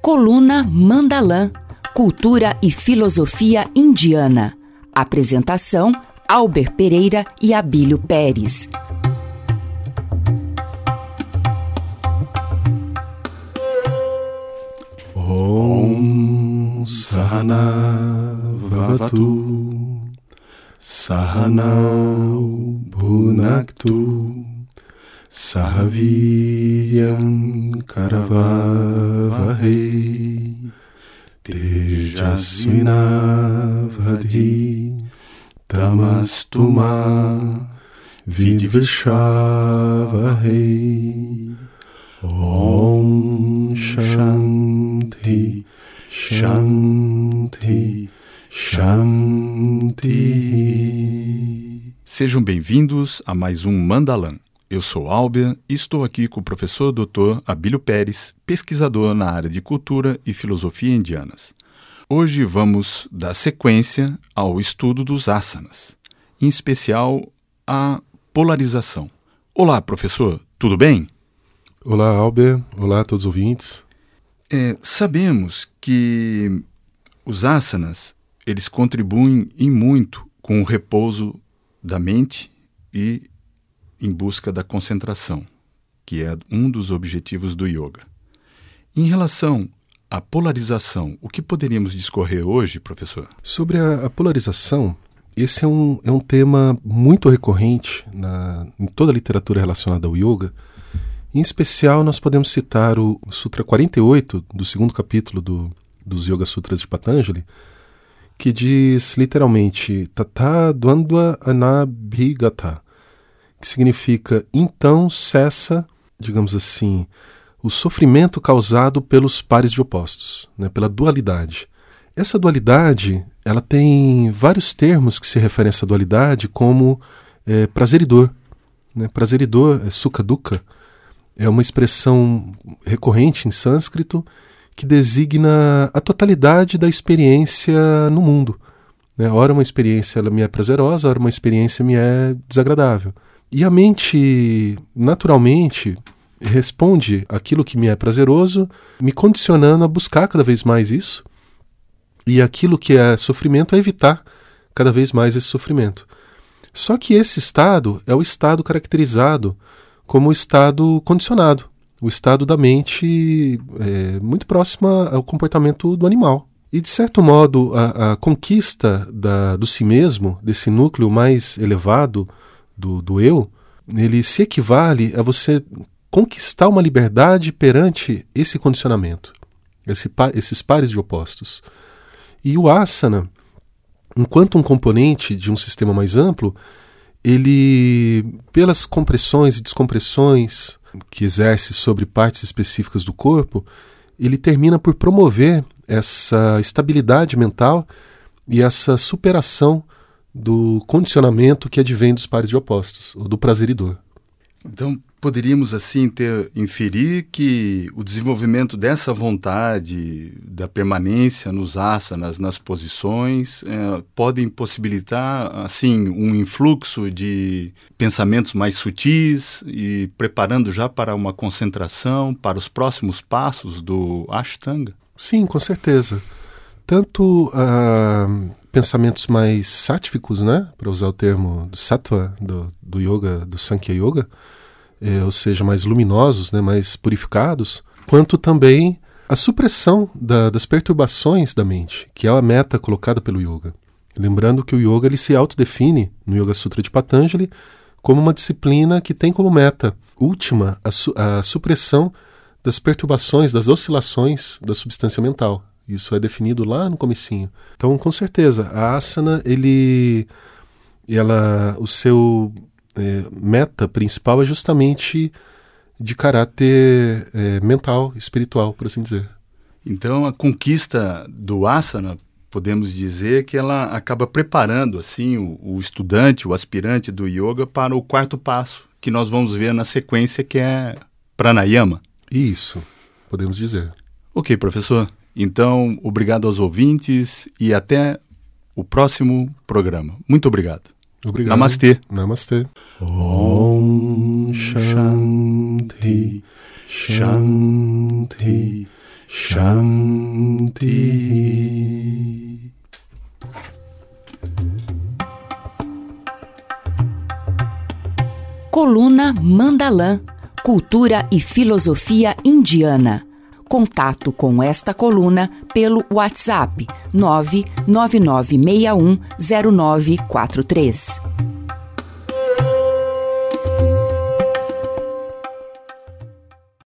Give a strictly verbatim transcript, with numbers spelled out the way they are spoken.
Coluna Mandalã, Cultura e Filosofia Indiana. Apresentação, Alber Pereira e Abílio Pérez. Om Sahana Vavatu Sahanau Bhunaktu Sahaviryam Karavavahai Tejasvinavadhi Tamastuma Vidvishavahai. Om Shanti Shanti Shanti. Sejam bem-vindos a mais um Mandalã. Eu sou Alber e estou aqui com o professor doutor Abílio Pérez, pesquisador na área de cultura e filosofia indianas. Hoje vamos dar sequência ao estudo dos asanas, em especial a polarização. Olá, professor, tudo bem? Olá, Alber. Olá a todos os ouvintes. É, sabemos que os asanas, eles contribuem em muito com o repouso da mente e em busca da concentração, que é um dos objetivos do yoga. Em relação à polarização, o que poderíamos discorrer hoje, professor? Sobre a, a polarização, esse é um, é um tema muito recorrente na, em toda a literatura relacionada ao yoga. Em especial, nós podemos citar o Sutra quarenta e oito, do segundo capítulo do, dos Yoga Sutras de Patanjali, que diz literalmente Tata Dvandva Anabhigata, que significa então cessa, digamos assim, o sofrimento causado pelos pares de opostos, né, pela dualidade. Essa dualidade, ela tem vários termos que se referem a essa dualidade, como é, prazer e dor. Né? Prazer e dor, é sukha dukkha, é uma expressão recorrente em sânscrito que designa a totalidade da experiência no mundo. Né? Ora uma experiência ela me é prazerosa, ora uma experiência me é desagradável. E a mente, naturalmente, responde àquilo que me é prazeroso, me condicionando a buscar cada vez mais isso, e aquilo que é sofrimento, a evitar cada vez mais esse sofrimento. Só que esse estado é o estado caracterizado como o estado condicionado, o estado da mente é, muito próximo ao comportamento do animal. E, de certo modo, a, a conquista da, do si mesmo, desse núcleo mais elevado do, do eu, ele se equivale a você conquistar uma liberdade perante esse condicionamento, esse, esses pares de opostos. E o asana, enquanto um componente de um sistema mais amplo, ele, pelas compressões e descompressões que exerce sobre partes específicas do corpo, ele termina por promover essa estabilidade mental e essa superação do condicionamento que advém dos pares de opostos, ou do prazer e dor. Então, poderíamos assim ter, inferir que o desenvolvimento dessa vontade, da permanência nos asanas, nas posições, é, podem possibilitar assim, um influxo de pensamentos mais sutis e preparando já para uma concentração, para os próximos passos do Ashtanga? Sim, com certeza. Tanto uh, pensamentos mais sáttvicos, né, para usar o termo do sattva, do, do yoga, do Sankhya Yoga, é, ou seja, mais luminosos, né, mais purificados, quanto também a supressão da, das perturbações da mente, que é a meta colocada pelo yoga. Lembrando que o yoga ele se autodefine no Yoga Sutra de Patanjali como uma disciplina que tem como meta última a, su, a supressão das perturbações, das oscilações da substância mental. Isso é definido lá no comecinho. Então, com certeza, a asana, ele, ela, o seu é, meta principal é justamente de caráter é, mental, espiritual, por assim dizer. Então, a conquista do asana, podemos dizer que ela acaba preparando assim, o, o estudante, o aspirante do yoga para o quarto passo, que nós vamos ver na sequência, que é pranayama. Isso, podemos dizer. Ok, professor. Então, obrigado aos ouvintes e até o próximo programa. Muito obrigado. Obrigado. Namastê. Namastê. Om Shanti Shanti Shanti Coluna Mandalã, Cultura e Filosofia Indiana. Contato com esta coluna pelo WhatsApp nove nove nove seis um zero nove quatro três.